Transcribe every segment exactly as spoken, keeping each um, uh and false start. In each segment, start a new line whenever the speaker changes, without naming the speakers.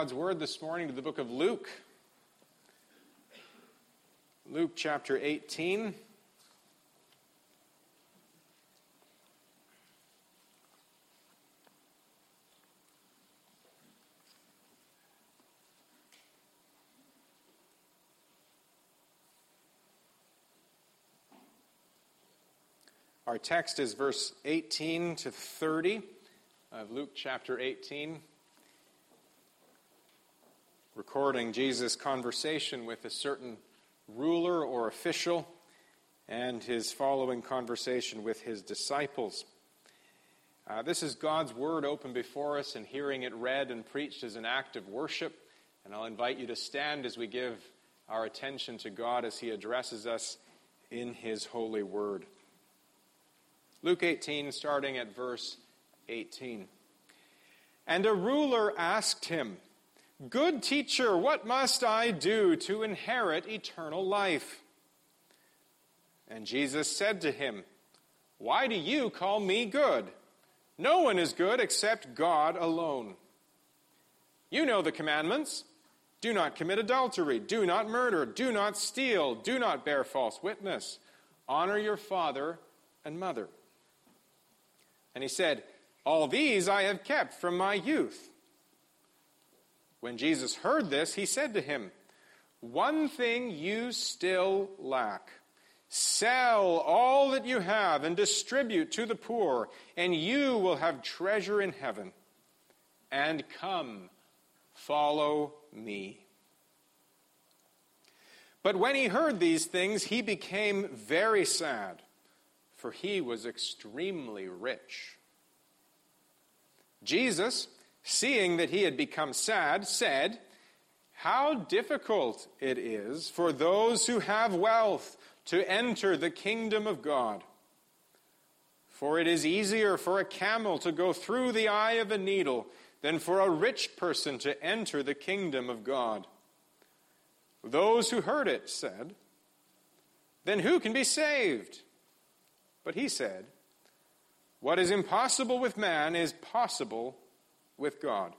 God's word this morning to the book of Luke. Luke chapter eighteen. Our text is verse eighteen to thirty of Luke chapter eighteen. Recording Jesus' conversation with a certain ruler or official and his following conversation with his disciples. Uh, this is God's word open before us, and hearing it read and preached is an act of worship. And I'll invite you to stand as we give our attention to God as he addresses us in his holy word. Luke eighteen, starting at verse eighteen. And a ruler asked him, "Good teacher, what must I do to inherit eternal life?" And Jesus said to him, "Why do you call me good? No one is good except God alone. You know the commandments. Do not commit adultery. Do not murder. Do not steal. Do not bear false witness. Honor your father and mother." And he said, "All these I have kept from my youth." When Jesus heard this, he said to him, "One thing you still lack. Sell all that you have and distribute to the poor, and you will have treasure in heaven. And come, follow me." But when he heard these things, he became very sad, for he was extremely rich. Jesus, seeing that he had become sad, said, "How difficult it is for those who have wealth to enter the kingdom of God. For it is easier for a camel to go through the eye of a needle than for a rich person to enter the kingdom of God." Those who heard it said, "Then who can be saved?" But he said, "What is impossible with man is possible with God."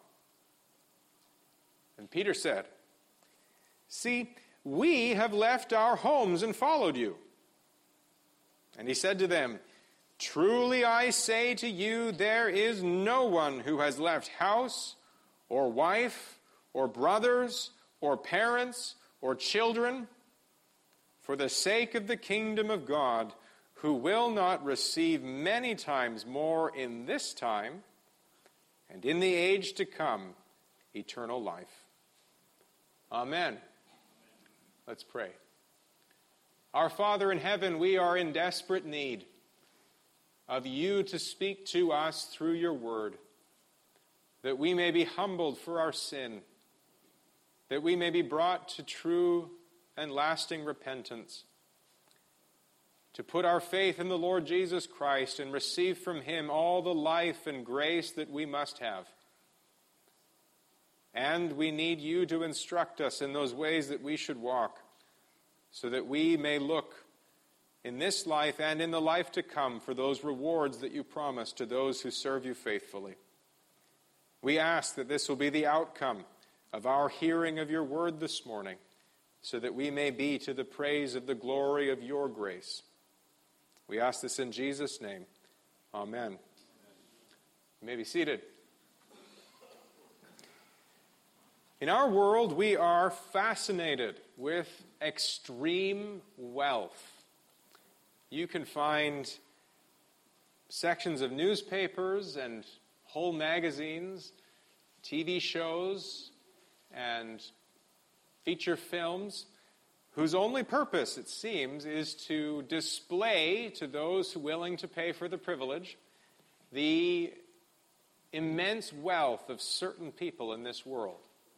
And Peter said, "See, we have left our homes and followed you." And he said to them, "Truly I say to you, there is no one who has left house or wife or brothers or parents or children for the sake of the kingdom of God, who will not receive many times more in this time, and in the age to come, eternal life." Amen. Let's pray. Our Father in heaven, we are in desperate need of you to speak to us through your word, that we may be humbled for our sin, that we may be brought to true and lasting repentance, to put our faith in the Lord Jesus Christ and receive from him all the life and grace that we must have. And we need you to instruct us in those ways that we should walk, so that we may look in this life and in the life to come for those rewards that you promise to those who serve you faithfully. We ask that this will be the outcome of our hearing of your word this morning, so that we may be to the praise of the glory of your grace. We ask this in Jesus' name. Amen. You may be seated. In our world, we are fascinated with extreme wealth. You can find sections of newspapers and whole magazines, T V shows, and feature films whose only purpose, it seems, is to display to those willing to pay for the privilege the immense wealth of certain people in this world.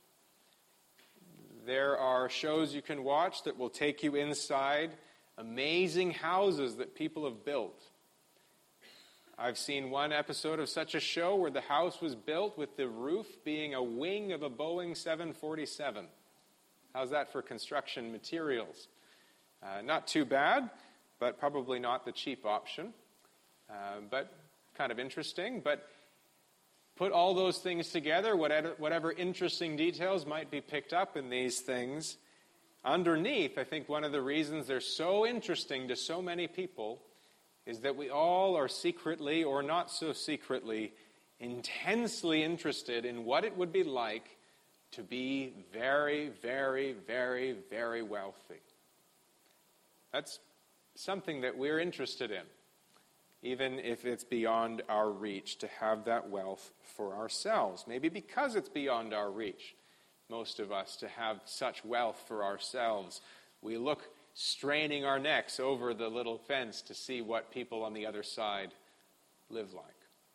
There are shows you can watch that will take you inside amazing houses that people have built. I've seen one episode of such a show where the house was built with the roof being a wing of a Boeing seven forty-seven. How's that for construction materials? Uh, not too bad, but probably not the cheap option. Uh, but kind of interesting. But put all those things together, whatever, whatever interesting details might be picked up in these things, underneath, I think one of the reasons they're so interesting to so many people is that we all are secretly, or not so secretly, intensely interested in what it would be like to be very, very, very, very wealthy. That's something that we're interested in, even if it's beyond our reach, to have that wealth for ourselves. Maybe because it's beyond our reach, most of us, to have such wealth for ourselves, we look straining our necks over the little fence to see what people on the other side live like.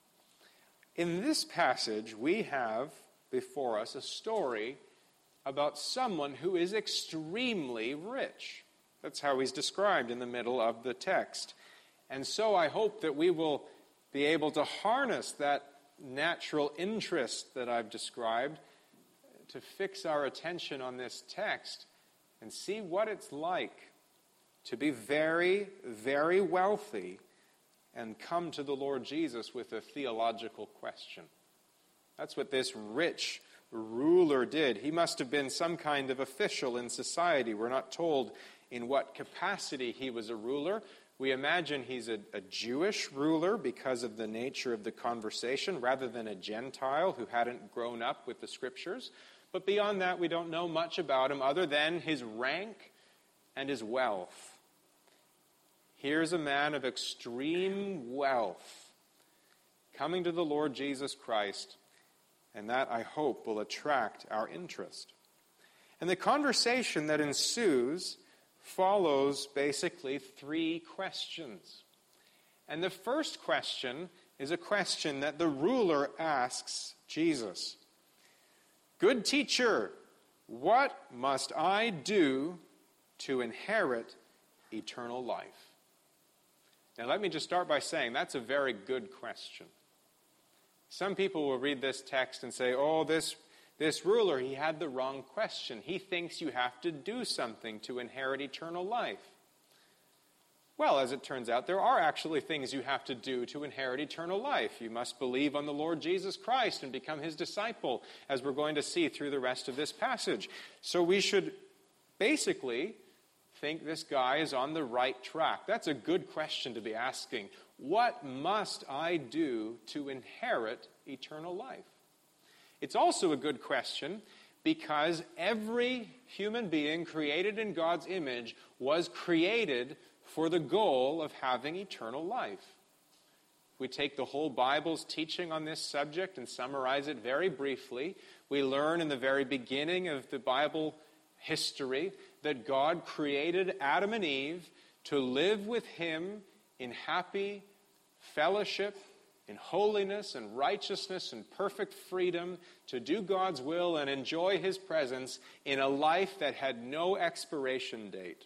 In this passage, we have before us a story about someone who is extremely rich. That's how he's described in the middle of the text. And so I hope that we will be able to harness that natural interest that I've described to fix our attention on this text and see what it's like to be very, very wealthy and come to the Lord Jesus with a theological question. That's what this rich ruler did. He must have been some kind of official in society. We're not told in what capacity he was a ruler. We imagine he's a, a Jewish ruler because of the nature of the conversation, rather than a Gentile who hadn't grown up with the Scriptures. But beyond that, we don't know much about him other than his rank and his wealth. Here's a man of extreme wealth coming to the Lord Jesus Christ, and that, I hope, will attract our interest. And the conversation that ensues follows basically three questions. And the first question is a question that the ruler asks Jesus. Good teacher, what must I do to inherit eternal life? Now let me just start by saying that's a very good question. Some people will read this text and say, oh, this, this ruler, he had the wrong question. He thinks you have to do something to inherit eternal life. Well, as it turns out, there are actually things you have to do to inherit eternal life. You must believe on the Lord Jesus Christ and become his disciple, as we're going to see through the rest of this passage. So we should basically think this guy is on the right track. That's a good question to be asking. What must I do to inherit eternal life? It's also a good question because every human being created in God's image was created for the goal of having eternal life. We take the whole Bible's teaching on this subject and summarize it very briefly. We learn in the very beginning of the Bible history that God created Adam and Eve to live with him in happy fellowship, in holiness and righteousness and perfect freedom, to do God's will and enjoy his presence in a life that had no expiration date,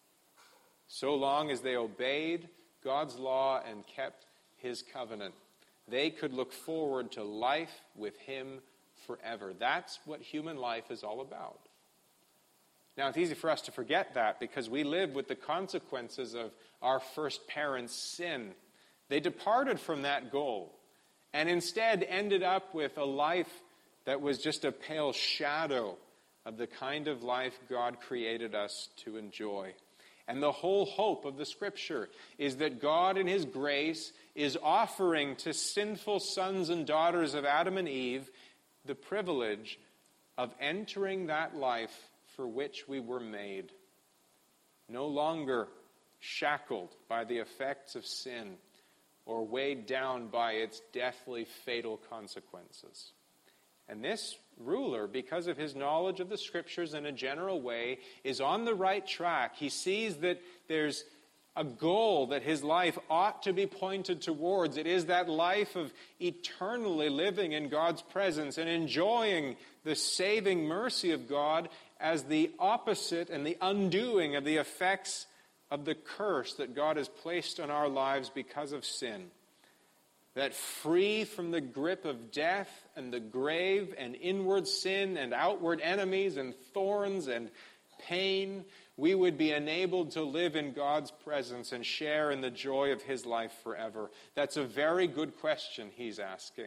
so long as they obeyed God's law and kept his covenant. They could look forward to life with him forever. That's what human life is all about. Now, it's easy for us to forget that because we live with the consequences of our first parents' sin. They departed from that goal and instead ended up with a life that was just a pale shadow of the kind of life God created us to enjoy. And the whole hope of the Scripture is that God in his grace is offering to sinful sons and daughters of Adam and Eve the privilege of entering that life for which we were made, no longer shackled by the effects of sin or weighed down by its deathly fatal consequences. And this ruler, because of his knowledge of the Scriptures in a general way, is on the right track. He sees that there's a goal that his life ought to be pointed towards. It is that life of eternally living in God's presence and enjoying the saving mercy of God as the opposite and the undoing of the effects of the curse that God has placed on our lives because of sin. That free from the grip of death and the grave and inward sin and outward enemies and thorns and pain, we would be enabled to live in God's presence and share in the joy of his life forever. That's a very good question he's asking.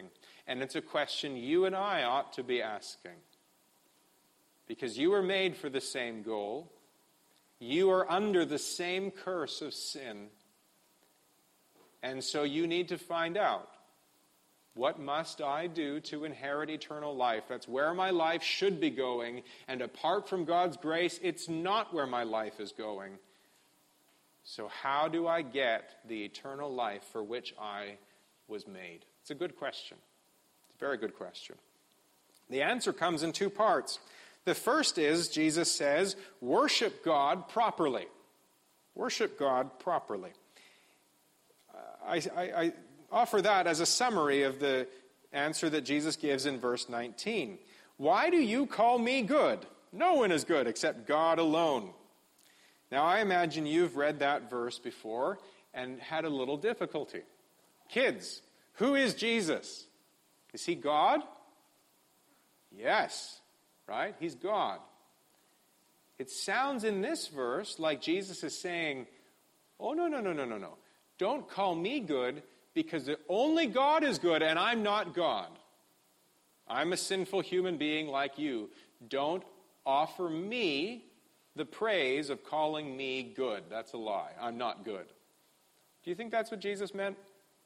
And it's a question you and I ought to be asking. Because you were made for the same goal. You are under the same curse of sin. And so you need to find out, what must I do to inherit eternal life? That's where my life should be going. And apart from God's grace, it's not where my life is going. So how do I get the eternal life for which I was made? It's a good question. It's a very good question. The answer comes in two parts. The first is, Jesus says, worship God properly. Worship God properly. I, I, I offer that as a summary of the answer that Jesus gives in verse nineteen. Why do you call me good? No one is good except God alone. Now, I imagine you've read that verse before and had a little difficulty. Kids, who is Jesus? Is he God? Yes, right? He's God. It sounds in this verse like Jesus is saying, oh, no, no, no, no, no, no. Don't call me good because only God is good and I'm not God. I'm a sinful human being like you. Don't offer me the praise of calling me good. That's a lie. I'm not good. Do you think that's what Jesus meant?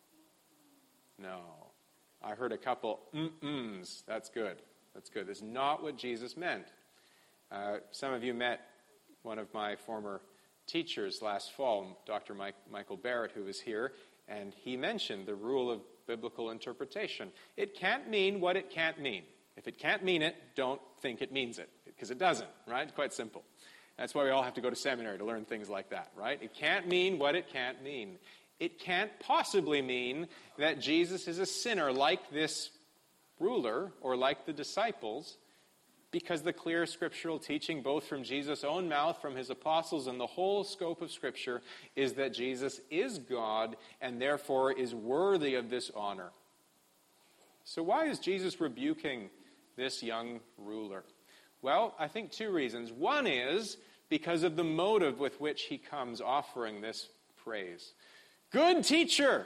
No. I heard a couple mm-ms. That's good. That's good. That's not what Jesus meant. Uh, some of you met one of my former teachers last fall, Doctor Mike, Michael Barrett, who was here, and he mentioned the rule of biblical interpretation. It can't mean what it can't mean. If it can't mean it, don't think it means it, because it doesn't, right? It's quite simple. That's why we all have to go to seminary to learn things like that, right? It can't mean what it can't mean. It can't possibly mean that Jesus is a sinner like this ruler or like the disciples, because the clear scriptural teaching, both from Jesus' own mouth, from his apostles, and the whole scope of Scripture, is that Jesus is God and therefore is worthy of this honor. So why is Jesus rebuking this young ruler? Well, I think two reasons. One is because of the motive with which he comes offering this praise. Good teacher!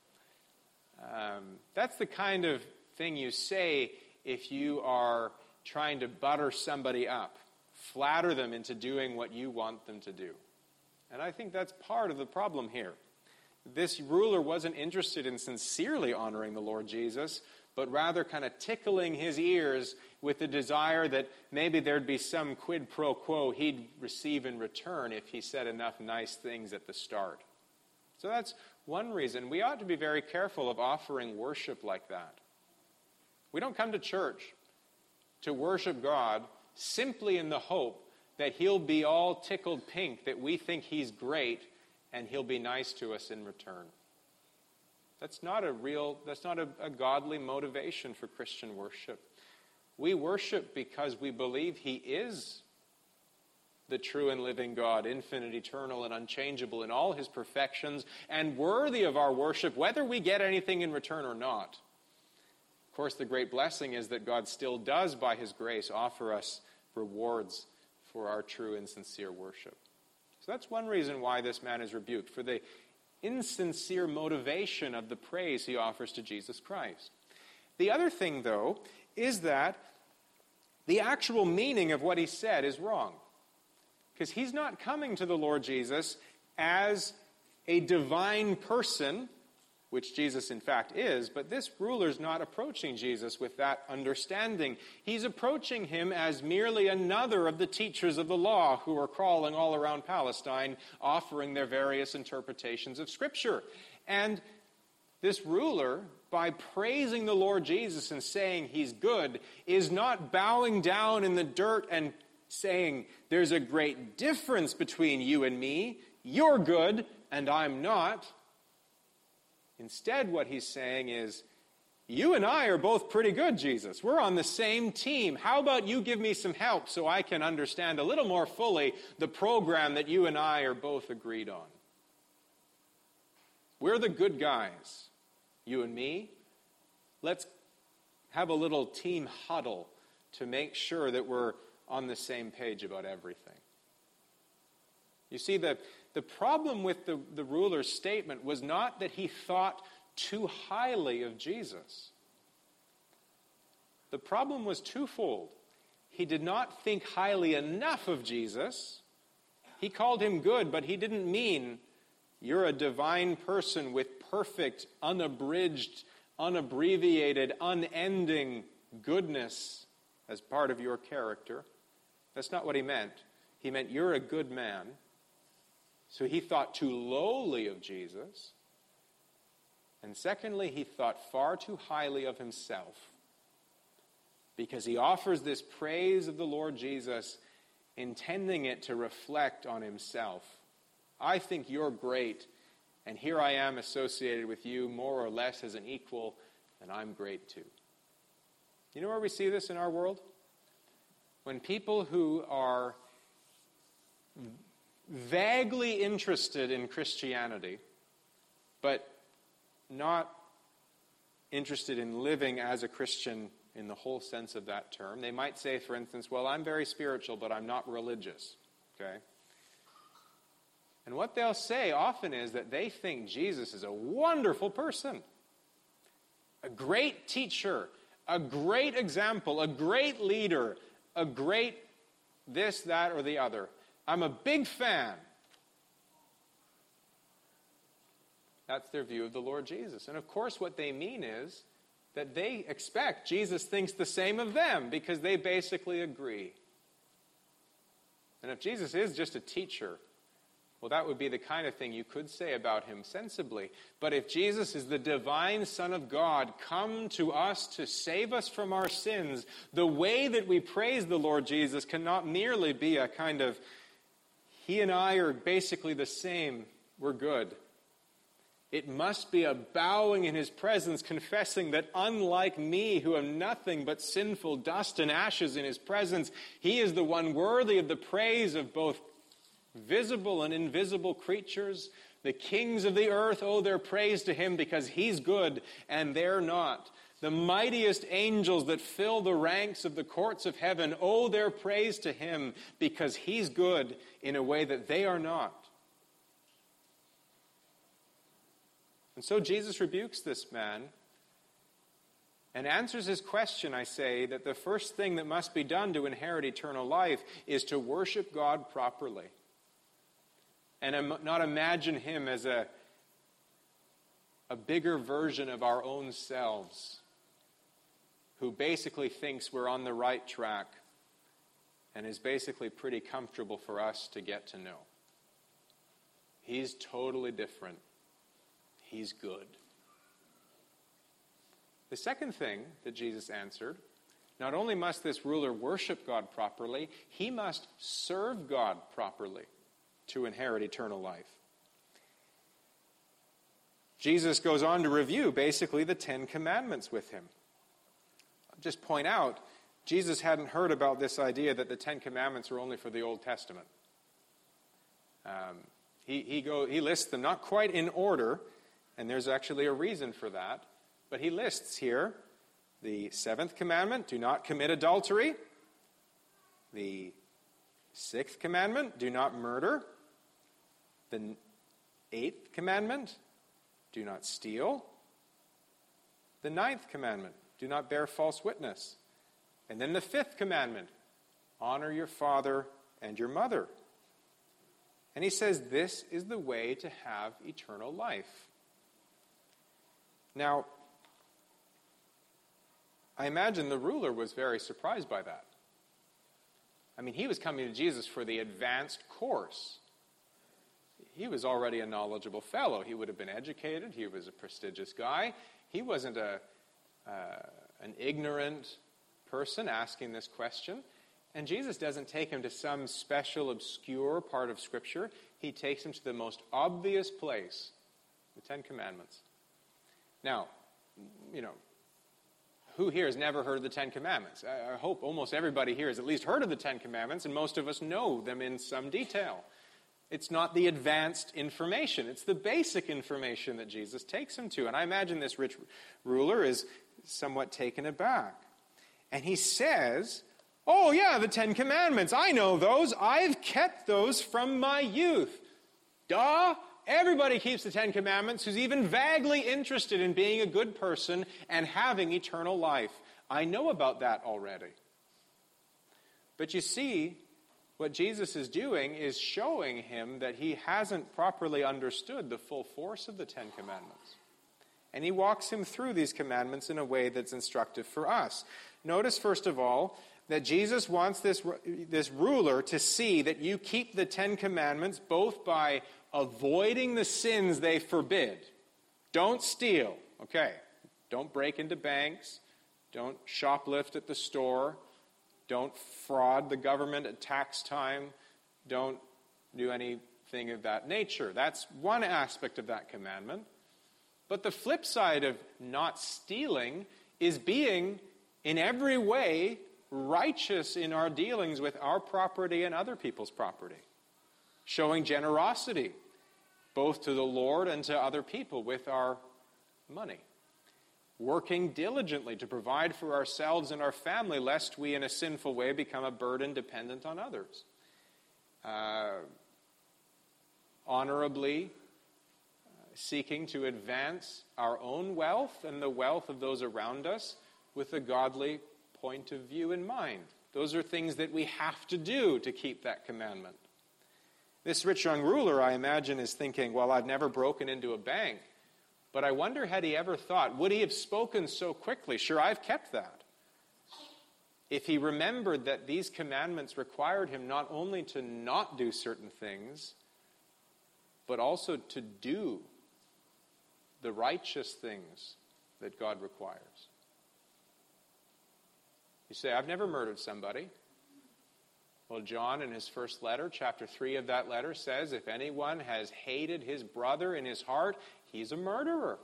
Um, that's the kind of thing you say if you are trying to butter somebody up, flatter them into doing what you want them to do. And I think that's part of the problem here. This ruler wasn't interested in sincerely honoring the Lord Jesus, but rather kind of tickling his ears with the desire that maybe there'd be some quid pro quo he'd receive in return if he said enough nice things at the start. So that's one reason. We ought to be very careful of offering worship like that. We don't come to church to worship God simply in the hope that he'll be all tickled pink, that we think he's great, and he'll be nice to us in return. That's not a real, that's not a, a godly motivation for Christian worship. We worship because we believe he is the true and living God, infinite, eternal, and unchangeable in all his perfections, and worthy of our worship, whether we get anything in return or not. Of course, the great blessing is that God still does, by his grace, offer us rewards for our true and sincere worship. So that's one reason why this man is rebuked, for the insincere motivation of the praise he offers to Jesus Christ. The other thing, though, is that the actual meaning of what he said is wrong. Because he's not coming to the Lord Jesus as a divine person, which Jesus in fact is, but this ruler's not approaching Jesus with that understanding. He's approaching him as merely another of the teachers of the law who are crawling all around Palestine, offering their various interpretations of Scripture. And this ruler, by praising the Lord Jesus and saying he's good, is not bowing down in the dirt and saying, there's a great difference between you and me. You're good, and I'm not. Instead, what he's saying is, you and I are both pretty good, Jesus. We're on the same team. How about you give me some help so I can understand a little more fully the program that you and I are both agreed on? We're the good guys, you and me. Let's have a little team huddle to make sure that we're on the same page about everything. You see, the, the problem with the, the ruler's statement was not that he thought too highly of Jesus. The problem was twofold. He did not think highly enough of Jesus. He called him good, but he didn't mean you're a divine person with perfect, unabridged, unabbreviated, unending goodness as part of your character. That's not what he meant. He meant you're a good man. So he thought too lowly of Jesus. And secondly, he thought far too highly of himself, because he offers this praise of the Lord Jesus, intending it to reflect on himself. I think you're great, and here I am associated with you more or less as an equal, and I'm great too. You know where we see this in our world? When people who are vaguely interested in Christianity, but not interested in living as a Christian in the whole sense of that term. They might say, for instance, well, I'm very spiritual, but I'm not religious. Okay? And what they'll say often is that they think Jesus is a wonderful person, a great teacher, a great example, a great leader, a great this, that, or the other. I'm a big fan. That's their view of the Lord Jesus. And of course what they mean is that they expect Jesus thinks the same of them, because they basically agree. And if Jesus is just a teacher, well, that would be the kind of thing you could say about him sensibly. But if Jesus is the divine Son of God, come to us to save us from our sins, the way that we praise the Lord Jesus cannot merely be a kind of, he and I are basically the same, we're good. It must be a bowing in his presence, confessing that unlike me, who am nothing but sinful dust and ashes in his presence, he is the one worthy of the praise of both visible and invisible creatures. The kings of the earth owe their praise to him because he's good and they're not. The mightiest angels that fill the ranks of the courts of heaven owe their praise to him because he's good in a way that they are not. And so Jesus rebukes this man and answers his question, I say, that the first thing that must be done to inherit eternal life is to worship God properly. And not imagine him as a, a bigger version of our own selves, who basically thinks we're on the right track and is basically pretty comfortable for us to get to know. He's totally different. He's good. The second thing that Jesus answered, not only must this ruler worship God properly, he must serve God properly to inherit eternal life. Jesus goes on to review basically the Ten Commandments with him. I'll just point out, Jesus hadn't heard about this idea that the Ten Commandments are only for the Old Testament. Um, he, he, go, he lists them not quite in order, and there's actually a reason for that. But he lists here the seventh commandment, do not commit adultery. The sixth commandment, do not murder. The eighth commandment, do not steal. The ninth commandment, do not bear false witness. And then the fifth commandment, honor your father and your mother. And he says this is the way to have eternal life. Now, I imagine the ruler was very surprised by that. I mean, he was coming to Jesus for the advanced course. He was already a knowledgeable fellow. He would have been educated. He was a prestigious guy. He wasn't a uh, an ignorant person asking this question. And Jesus doesn't take him to some special, obscure part of Scripture. He takes him to the most obvious place, the Ten Commandments. Now, you know, who here has never heard of the Ten Commandments? I, I hope almost everybody here has at least heard of the Ten Commandments, and most of us know them in some detail. It's not the advanced information. It's the basic information that Jesus takes him to. And I imagine this rich ruler is somewhat taken aback. And he says, oh yeah, the Ten Commandments, I know those. I've kept those from my youth. Duh! Everybody keeps the Ten Commandments who's even vaguely interested in being a good person and having eternal life. I know about that already. But you see, what Jesus is doing is showing him that he hasn't properly understood the full force of the Ten Commandments. And he walks him through these commandments in a way that's instructive for us. Notice, first of all, that Jesus wants this, this ruler to see that you keep the Ten Commandments both by avoiding the sins they forbid. Don't steal, okay? Don't break into banks. Don't shoplift at the store. Don't fraud the government at tax time. Don't do anything of that nature. That's one aspect of that commandment. But the flip side of not stealing is being, in every way, righteous in our dealings with our property and other people's property. Showing generosity, both to the Lord and to other people with our money. Working diligently to provide for ourselves and our family, lest we in a sinful way become a burden dependent on others. Uh, honorably seeking to advance our own wealth and the wealth of those around us with a godly point of view in mind. Those are things that we have to do to keep that commandment. This rich young ruler, I imagine, is thinking, well, I've never broken into a bank, but I wonder, had he ever thought, would he have spoken so quickly? Sure, I've kept that. If he remembered that these commandments required him not only to not do certain things, but also to do the righteous things that God requires. You say, I've never murdered somebody. Well, John in his first letter, chapter three of that letter, says, if anyone has hated his brother in his heart, he's a murderer.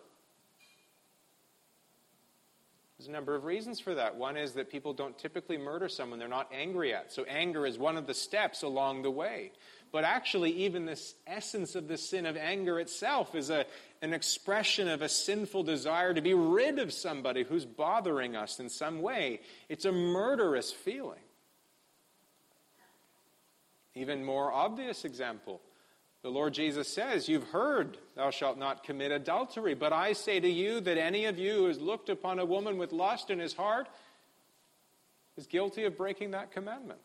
There's a number of reasons for that. One is that people don't typically murder someone they're not angry at. So anger is one of the steps along the way. But actually, even this essence of the sin of anger itself is a, an expression of a sinful desire to be rid of somebody who's bothering us in some way. It's a murderous feeling. Even more obvious example, the Lord Jesus says, you've heard, thou shalt not commit adultery. But I say to you that any of you who has looked upon a woman with lust in his heart is guilty of breaking that commandment.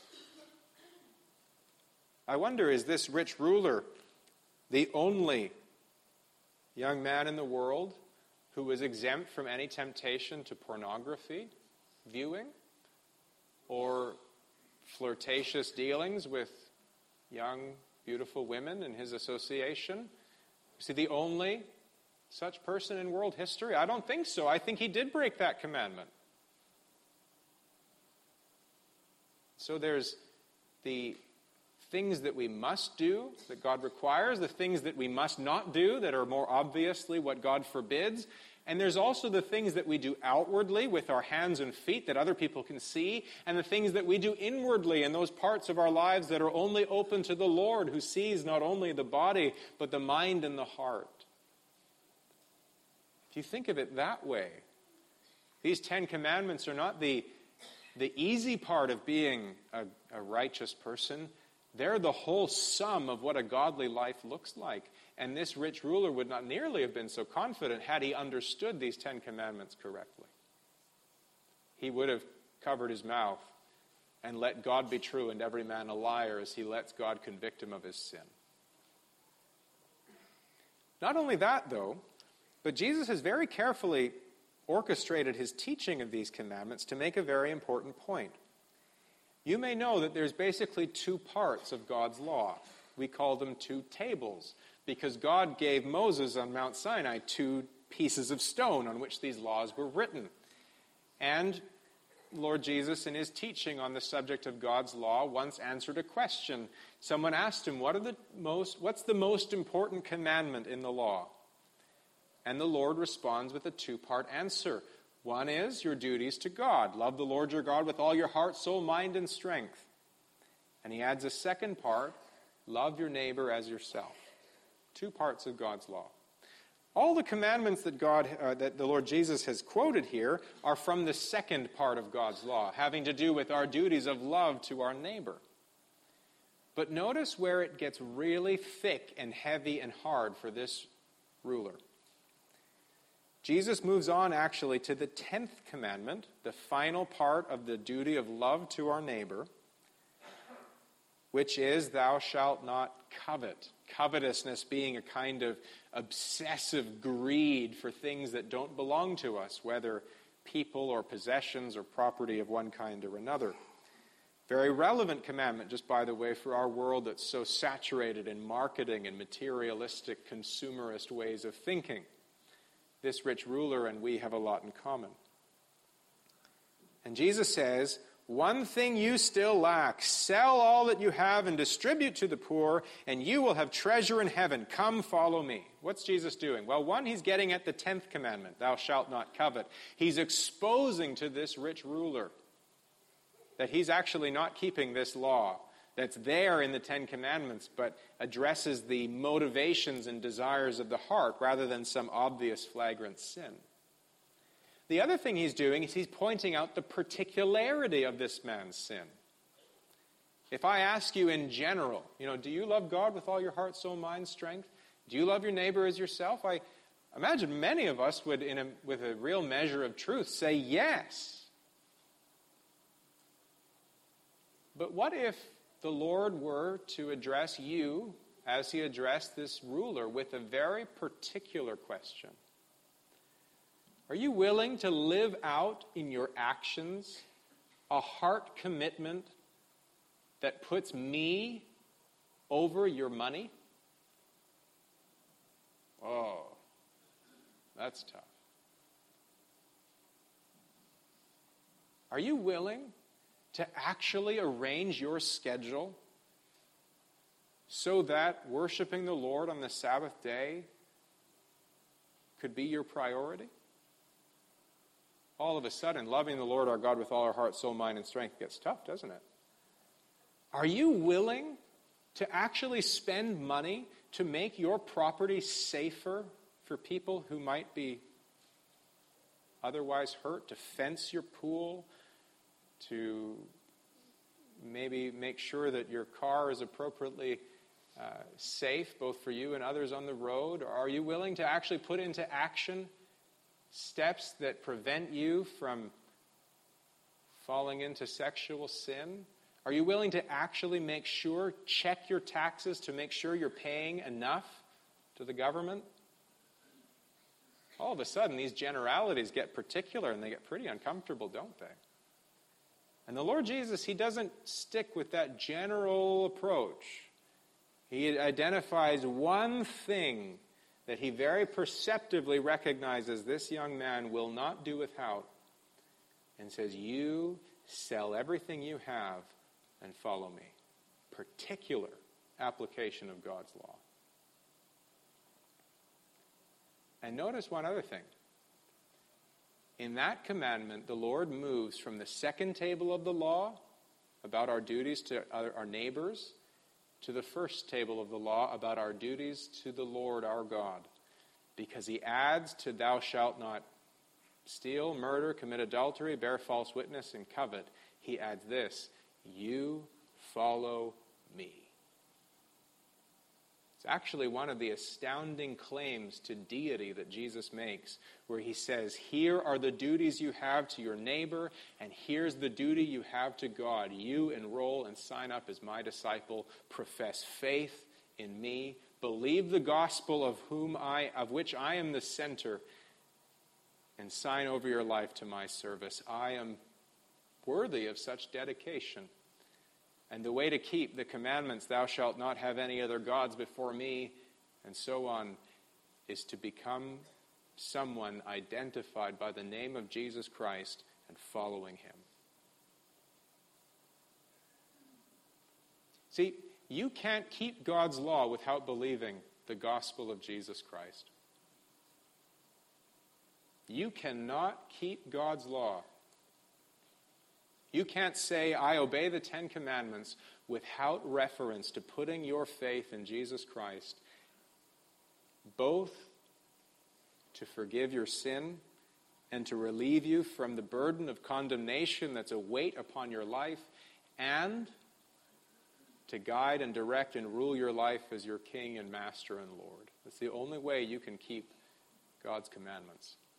I wonder, is this rich ruler the only young man in the world who was exempt from any temptation to pornography viewing or flirtatious dealings with young, beautiful women in his association? Is he the only such person in world history? I don't think so. I think he did break that commandment. So there's the things that we must do, that God requires, the things that we must not do, that are more obviously what God forbids. And there's also the things that we do outwardly with our hands and feet that other people can see, and the things that we do inwardly in those parts of our lives that are only open to the Lord, who sees not only the body, but the mind and the heart. If you think of it that way, these Ten Commandments are not the, the easy part of being a, a righteous person. They're the whole sum of what a godly life looks like. And this rich ruler would not nearly have been so confident had he understood these Ten Commandments correctly. He would have covered his mouth and let God be true and every man a liar as he lets God convict him of his sin. Not only that, though, but Jesus has very carefully orchestrated his teaching of these commandments to make a very important point. You may know that there's basically two parts of God's law. We call them two tables, because God gave Moses on Mount Sinai two pieces of stone on which these laws were written. And Lord Jesus, in his teaching on the subject of God's law, once answered a question. Someone asked him, what are the most, what's the most important commandment in the law? And the Lord responds with a two-part answer. One is your duties to God. Love the Lord your God with all your heart, soul, mind, and strength. And he adds a second part, love your neighbor as yourself. Two parts of God's law. All the commandments that God, uh, that the Lord Jesus has quoted here are from the second part of God's law, having to do with our duties of love to our neighbor. But notice where it gets really thick and heavy and hard for this ruler. Jesus moves on actually to the tenth commandment, the final part of the duty of love to our neighbor, which is, thou shalt not covet. Covetousness being a kind of obsessive greed for things that don't belong to us, whether people or possessions or property of one kind or another. Very relevant commandment, just by the way, for our world that's so saturated in marketing and materialistic, consumerist ways of thinking. This rich ruler and we have a lot in common. And Jesus says, one thing you still lack. Sell all that you have and distribute to the poor, and you will have treasure in heaven. Come, follow me. What's Jesus doing? Well, one, he's getting at the tenth commandment, thou shalt not covet. He's exposing to this rich ruler that he's actually not keeping this law that's there in the Ten Commandments, but addresses the motivations and desires of the heart rather than some obvious flagrant sin. The other thing he's doing is he's pointing out the particularity of this man's sin. If I ask you in general, you know, do you love God with all your heart, soul, mind, strength? Do you love your neighbor as yourself? I imagine many of us would, in a, with a real measure of truth, say yes. But what if the Lord were to address you, as he addressed this ruler, with a very particular question? Are you willing to live out in your actions a heart commitment that puts me over your money? Oh, that's tough. Are you willing to actually arrange your schedule so that worshiping the Lord on the Sabbath day could be your priority? All of a sudden, loving the Lord our God with all our heart, soul, mind, and strength gets tough, doesn't it? Are you willing to actually spend money to make your property safer for people who might be otherwise hurt, to fence your pool, to maybe make sure that your car is appropriately uh, safe, both for you and others on the road? Or are you willing to actually put into action steps that prevent you from falling into sexual sin? Are you willing to actually make sure, check your taxes to make sure you're paying enough to the government? All of a sudden, these generalities get particular and they get pretty uncomfortable, don't they? And the Lord Jesus, he doesn't stick with that general approach. He identifies one thing that he very perceptively recognizes this young man will not do without, and says, you sell everything you have and follow me. Particular application of God's law. And notice one other thing. In that commandment, the Lord moves from the second table of the law about our duties to our neighbors to the first table of the law about our duties to the Lord our God. Because he adds to thou shalt not steal, murder, commit adultery, bear false witness, and covet. He adds this, you follow me. It's actually one of the astounding claims to deity that Jesus makes, where he says, here are the duties you have to your neighbor, and here's the duty you have to God. You enroll and sign up as my disciple, profess faith in me, believe the gospel of whom I, of which I am the center, and sign over your life to my service. I am worthy of such dedication. And the way to keep the commandments, thou shalt not have any other gods before me, and so on, is to become someone identified by the name of Jesus Christ and following him. See, you can't keep God's law without believing the gospel of Jesus Christ. You cannot keep God's law. You can't say, I obey the Ten Commandments without reference to putting your faith in Jesus Christ, both to forgive your sin and to relieve you from the burden of condemnation that's a weight upon your life, and to guide and direct and rule your life as your King and Master and Lord. That's the only way you can keep God's commandments.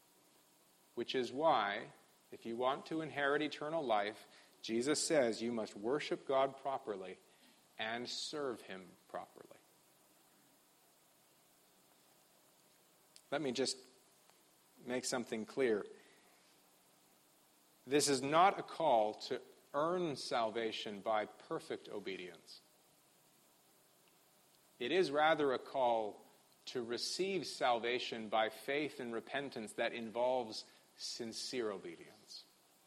which is why, if you want to inherit eternal life, Jesus says you must worship God properly and serve him properly. Let me just make something clear. This is not a call to earn salvation by perfect obedience. It is rather a call to receive salvation by faith and repentance that involves sincere obedience.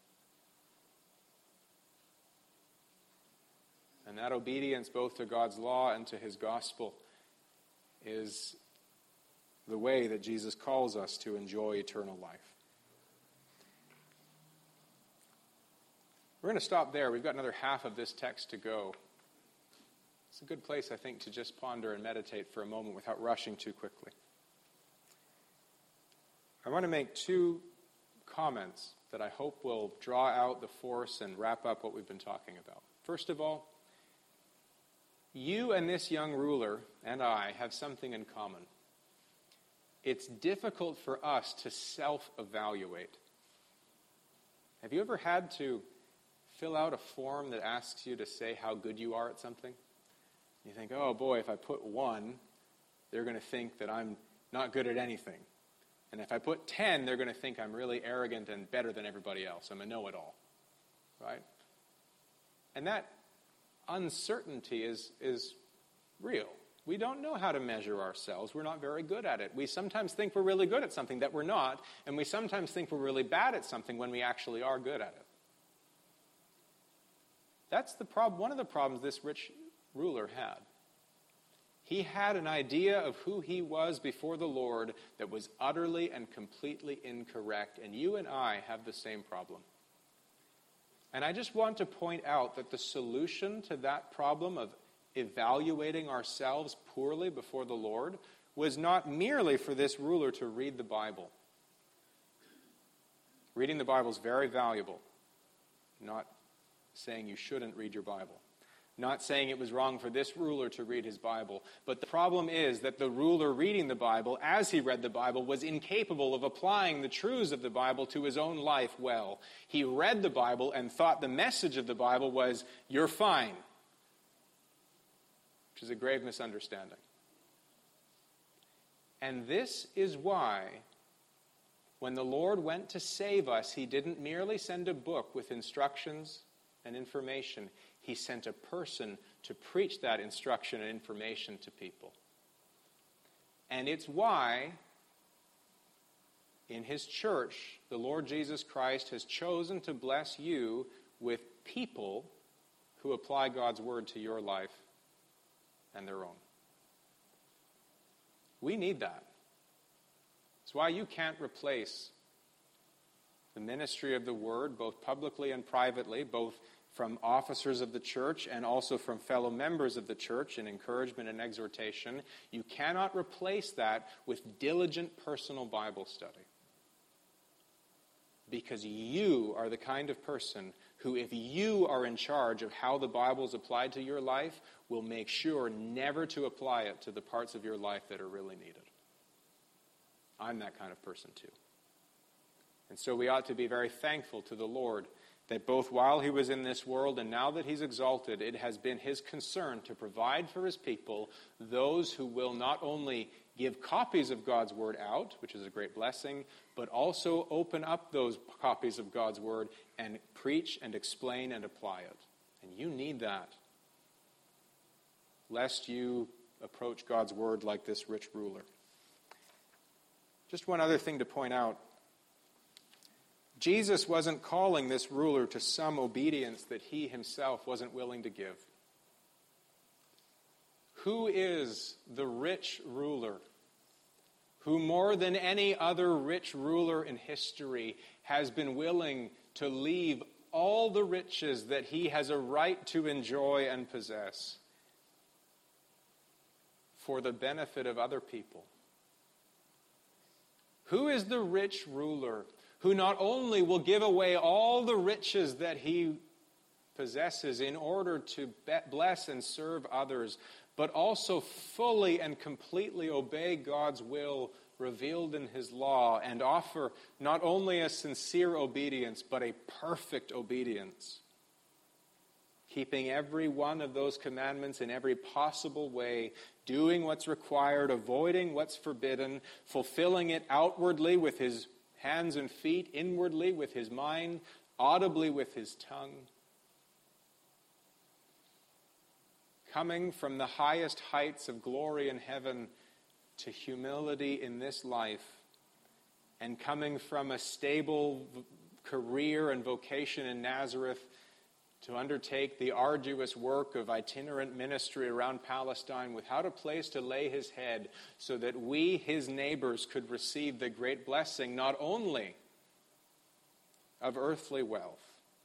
And that obedience, both to God's law and to his gospel, is the way that Jesus calls us to enjoy eternal life. We're going to stop there. We've got another half of this text to go. It's a good place, I think, to just ponder and meditate for a moment without rushing too quickly. I want to make two comments that I hope will draw out the force and wrap up what we've been talking about. First of all, you and this young ruler and I have something in common. It's difficult for us to self-evaluate. Have you ever had to fill out a form that asks you to say how good you are at something? You think, oh boy, if I put one, they're going to think that I'm not good at anything. And if I put ten, they're going to think I'm really arrogant and better than everybody else. I'm a know-it-all, right? And that uncertainty is, is real. We don't know how to measure ourselves. We're not very good at it. We sometimes think we're really good at something that we're not, and we sometimes think we're really bad at something when we actually are good at it. That's the prob- one of the problems this rich ruler had. He had an idea of who he was before the Lord that was utterly and completely incorrect, and you and I have the same problem. And I just want to point out that the solution to that problem of evaluating ourselves poorly before the Lord was not merely for this ruler to read the Bible. Reading the Bible is very valuable. Not saying you shouldn't read your Bible. Not saying it was wrong for this ruler to read his Bible. But the problem is that the ruler reading the Bible, as he read the Bible, was incapable of applying the truths of the Bible to his own life well. He read the Bible and thought the message of the Bible was, you're fine. Which is a grave misunderstanding. And this is why, when the Lord went to save us, he didn't merely send a book with instructions and information. He sent a person to preach that instruction and information to people. And it's why, in his church, the Lord Jesus Christ has chosen to bless you with people who apply God's word to your life and their own. We need that. It's why you can't replace the ministry of the word, both publicly and privately, both from officers of the church and also from fellow members of the church in encouragement and exhortation. You cannot replace that with diligent personal Bible study. Because you are the kind of person who, if you are in charge of how the Bible is applied to your life, will make sure never to apply it to the parts of your life that are really needed. I'm that kind of person too. And so we ought to be very thankful to the Lord that both while he was in this world and now that he's exalted, it has been his concern to provide for his people those who will not only give copies of God's word out, which is a great blessing, but also open up those copies of God's word and preach and explain and apply it. And you need that, lest you approach God's word like this rich ruler. Just one other thing to point out. Jesus wasn't calling this ruler to some obedience that he himself wasn't willing to give. Who is the rich ruler who more than any other rich ruler in history has been willing to leave all the riches that he has a right to enjoy and possess for the benefit of other people? Who is the rich ruler who not only will give away all the riches that he possesses in order to bless and serve others, but also fully and completely obey God's will revealed in his law, and offer not only a sincere obedience, but a perfect obedience, keeping every one of those commandments in every possible way, doing what's required, avoiding what's forbidden, fulfilling it outwardly with his hands and feet, inwardly with his mind, audibly with his tongue. Coming from the highest heights of glory in heaven to humility in this life, and coming from a stable career and vocation in Nazareth to undertake the arduous work of itinerant ministry around Palestine without a place to lay his head, so that we, his neighbors, could receive the great blessing not only of earthly wealth,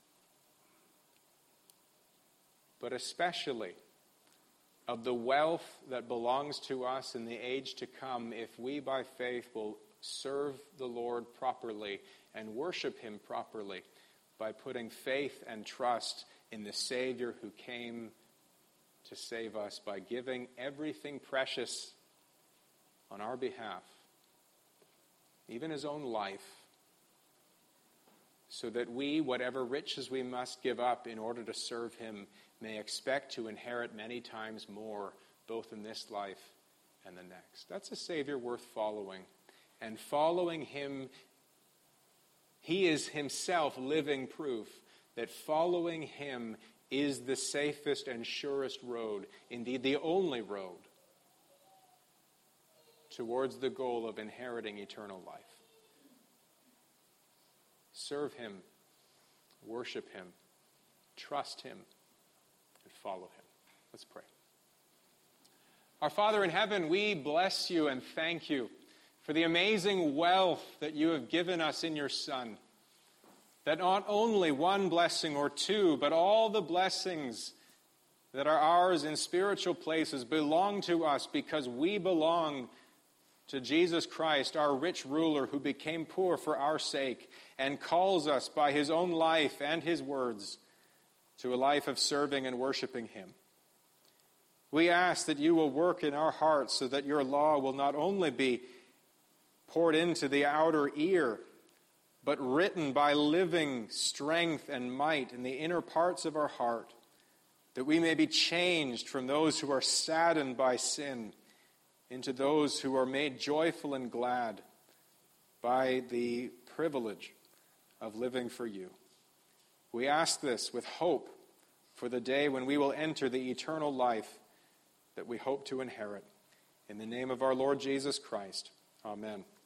but especially of the wealth that belongs to us in the age to come, if we by faith will serve the Lord properly and worship him properly by putting faith and trust in the Savior who came to save us by giving everything precious on our behalf, even his own life, so that we, whatever riches we must give up in order to serve him, may expect to inherit many times more, both in this life and the next. That's a Savior worth following. And following him, he is himself living proof that following him is the safest and surest road, indeed the only road, towards the goal of inheriting eternal life. Serve him, worship him, trust him, and follow him. Let's pray. Our Father in heaven, we bless you and thank you for the amazing wealth that you have given us in your Son. That not only one blessing or two, but all the blessings that are ours in spiritual places belong to us because we belong to Jesus Christ, our rich ruler who became poor for our sake and calls us by his own life and his words to a life of serving and worshiping him. We ask that you will work in our hearts so that your law will not only be poured into the outer ear, but written by living strength and might in the inner parts of our heart, that we may be changed from those who are saddened by sin into those who are made joyful and glad by the privilege of living for you. We ask this with hope for the day when we will enter the eternal life that we hope to inherit. In the name of our Lord Jesus Christ, amen.